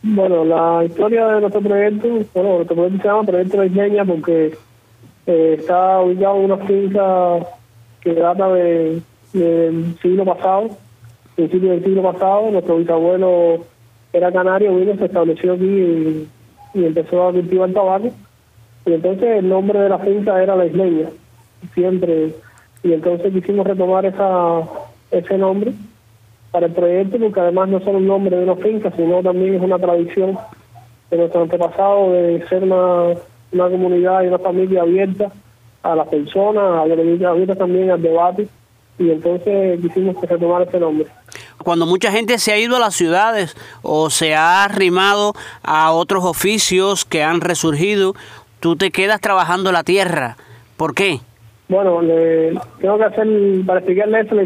Bueno, la historia de nuestro proyecto, nuestro proyecto se llama Proyecto La Isleña porque está ubicado en una finca que data del siglo pasado, principio del siglo pasado. Nuestro bisabuelo era canario, vino, se estableció aquí y empezó a cultivar tabaco. Y entonces el nombre de la finca era La Isleña, siempre. Y entonces quisimos retomar ese nombre para el proyecto, porque además no solo un nombre de una finca, sino también es una tradición de nuestro antepasado de ser una comunidad y una familia abierta a las personas, abierta también al debate, y entonces quisimos retomar ese nombre. Cuando mucha gente se ha ido a las ciudades o se ha arrimado a otros oficios que han resurgido, tú te quedas trabajando la tierra. ¿Por qué? Bueno, tengo que hacer, para explicarle eso,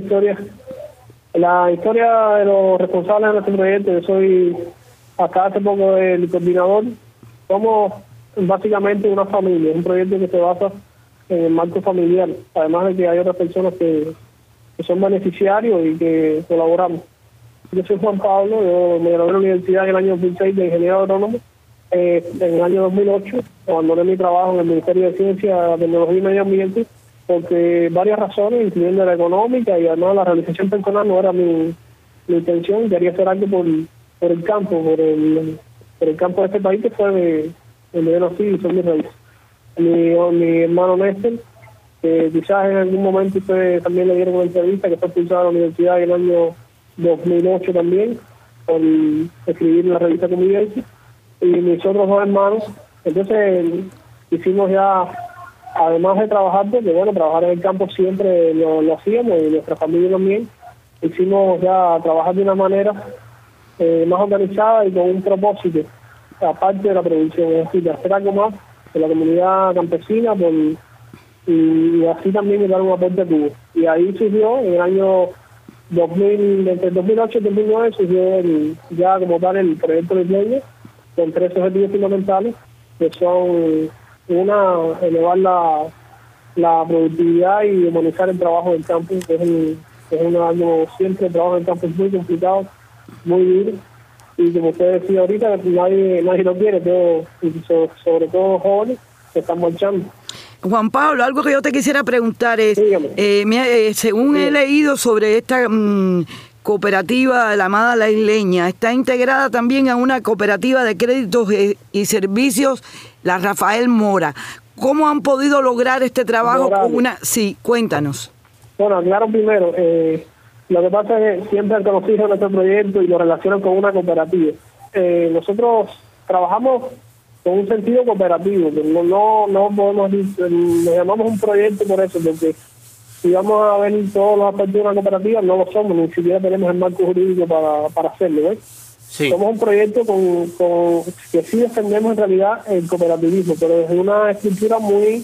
la historia de los responsables de nuestro proyecto. Yo soy hasta hace poco el coordinador. Somos básicamente una familia, un proyecto que se basa en el marco familiar, además de que hay otras personas que son beneficiarios y que colaboramos. Yo soy Juan Pablo, yo me gradué de la universidad en el año 2006 de ingeniero agrónomo. En el año 2008 abandoné mi trabajo en el Ministerio de Ciencia, Tecnología y Medio Ambiente porque varias razones, incluyendo la económica y además la realización personal, no era mi intención. Quería hacer algo por el campo, por el campo de este país que fue donde yo nací y son mis raíces. Mi hermano Néstor, que quizás en algún momento ustedes también le dieron una entrevista, que fue expulsado de la universidad en el año 2008 también, por escribir en la revista Convivencia, y mis otros dos hermanos. Entonces hicimos ya, además de trabajar, porque bueno, trabajar en el campo siempre lo hacíamos, y nuestra familia también, hicimos ya trabajar de una manera más organizada y con un propósito, aparte de la producción, es decir, de hacer algo más de la comunidad campesina y así también dar un aporte a Cuba. Y ahí surgió en el año 2000, entre el 2008 y el 2009 surgió ya como tal el proyecto de Isleña, con 3 objetivos fundamentales, que son elevar la productividad y humanizar el trabajo del campo, que es algo siempre. El trabajo del campo es muy complicado, muy duro, y como usted decía ahorita, nadie lo quiere, sobre todo jóvenes que están marchando. Juan Pablo, algo que yo te quisiera preguntar es, según he leído sobre esta cooperativa llamada La Isleña, está integrada también a una cooperativa de créditos y servicios, la Rafael Mora. ¿Cómo han podido lograr este trabajo con una...? Sí, cuéntanos. Bueno, claro, primero, lo que pasa es que siempre han conocido nuestro proyecto y lo relacionan con una cooperativa. Nosotros trabajamos con un sentido cooperativo, que no podemos decir, le llamamos un proyecto por eso, porque si vamos a ver todos los aspectos de una cooperativa, no lo somos, ni siquiera tenemos el marco jurídico para hacerlo, ¿ves? Sí. Somos un proyecto que sí defendemos en realidad el cooperativismo, pero desde una estructura muy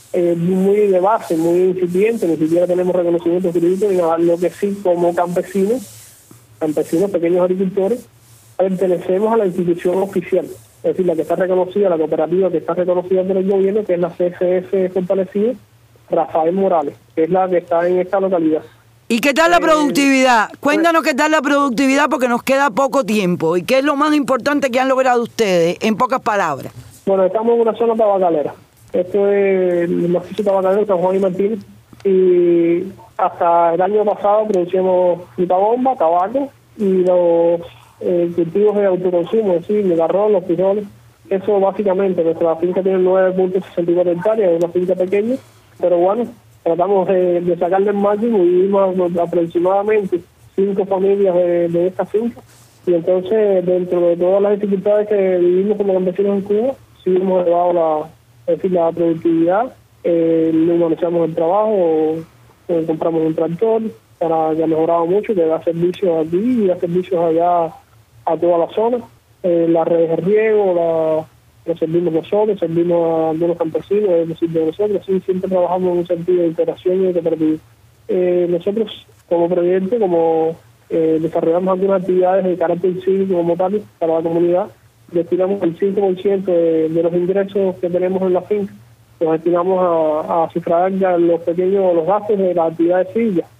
de base, muy incipiente, ni siquiera tenemos reconocimiento jurídico ni nada. Lo que sí, como campesinos, pequeños agricultores, pertenecemos a la institución oficial, es decir, la que está reconocida, la cooperativa que está reconocida por el gobierno, que es la CSS fortalecida Rafael Morales, que es la que está en esta localidad. ¿Y qué tal la productividad? Cuéntanos qué tal la productividad, porque nos queda poco tiempo. ¿Y qué es lo más importante que han logrado ustedes, en pocas palabras? Bueno, estamos en una zona tabacalera. Esto es el macizo tabacalero San Juan y Martín. Y hasta el año pasado producíamos fruta bomba, tabaco y los cultivos de autoconsumo, es decir, el arroz, los frijoles. Eso básicamente. Nuestra finca tiene 9.64 hectáreas, es una finca pequeña, pero bueno, tratamos de sacarle el máximo. Vivimos aproximadamente 5 familias de esta finca, y entonces dentro de todas las dificultades que vivimos como campesinos en Cuba, sí hemos elevado la productividad, humanizamos el trabajo, compramos un tractor que ha mejorado mucho, que da servicios aquí y da servicios allá a toda la zona. Las redes de riego lo servimos nosotros, servimos a algunos campesinos, es decir, de nosotros. Sí, siempre trabajamos en un sentido de integración y de cooperativo. Nosotros como proyecto, desarrollamos algunas actividades de carácter cívico como tal para la comunidad. Destinamos el 5% de los ingresos que tenemos en la finca, los destinamos a sufragar ya los gastos de las actividades civiles.